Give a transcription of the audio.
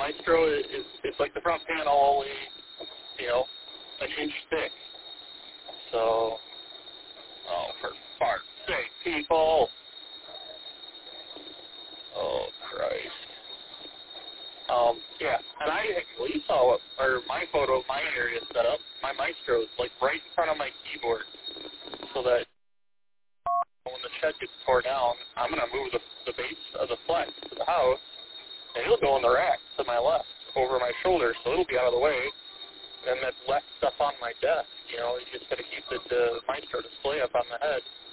Maestro it's like the front panel only, an inch thick. So, for fart's sake, people. Oh, Christ. Yeah, and you saw my photo of my area set up. My Maestro is like right in front of my keyboard, so that when the shed gets tore down, I'm going to move the base of the flex to the house, and it'll go in the rack to my left over my shoulder, so it'll be out of the way. And that left stuff on my desk, you just got to keep the Maestro display up on the head.